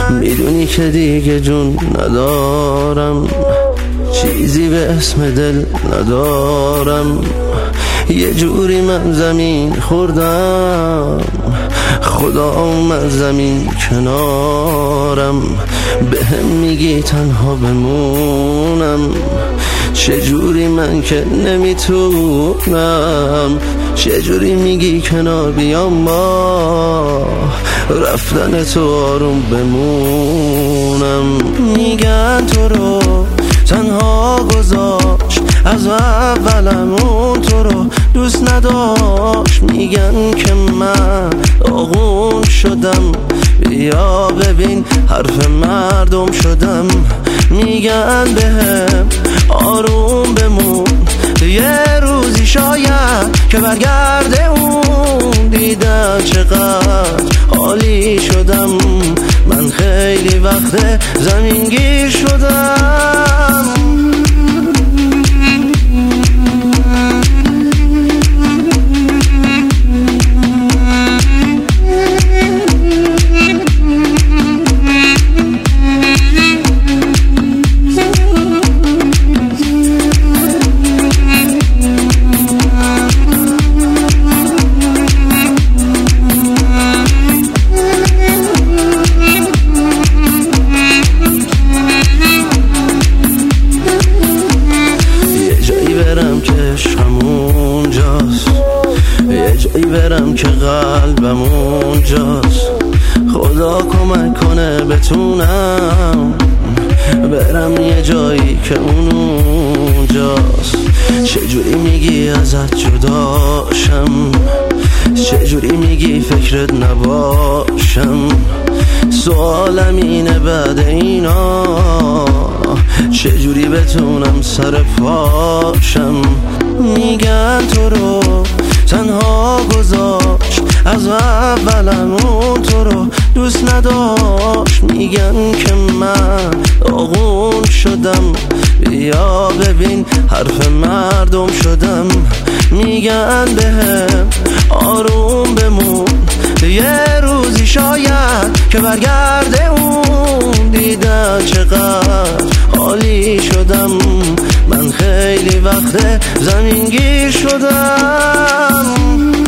میدونی که دیگه جون ندارم، چیزی به اسم دل ندارم. یه جوری من زمین خوردم، خدا اومد زمین کنارم. بهم میگی تنها بمونم، چجوری من که نمیتونم. چجوری میگی کنار بیام ما، رفتن تو آروم بمونم. میگن تو رو تنها گذاشت، از اولمون تو رو دوست نداشت. میگن که من آغون شدم، بیا ببین حرف مردم شدم. میگن بهم آروم بمون، یه روزی شاید که برگرده اون. دیدن چقدر عالی شدم، من خیلی وقت زمینگیر شدم. یه جایی برم که قلبم اونجاست، خدا کمک کنه بتونم برم یه جایی که اون اونجاست. چجوری میگی ازت جداشم، چجوری میگی فکرت نباشم. سوالم اینه بعد اینا، چجوری بتونم سر پاشم. میگن تو رو تنها گذاشت، از اولمون تو رو دوست نداشت. میگن که من آغون شدم، بیا ببین حرف مردم شدم. میگن بهم آروم بمون، یه روزی شاید که برگرده اون. دیدن چقدر عالی شدم، من خیلی وقت زمینگیر شدم.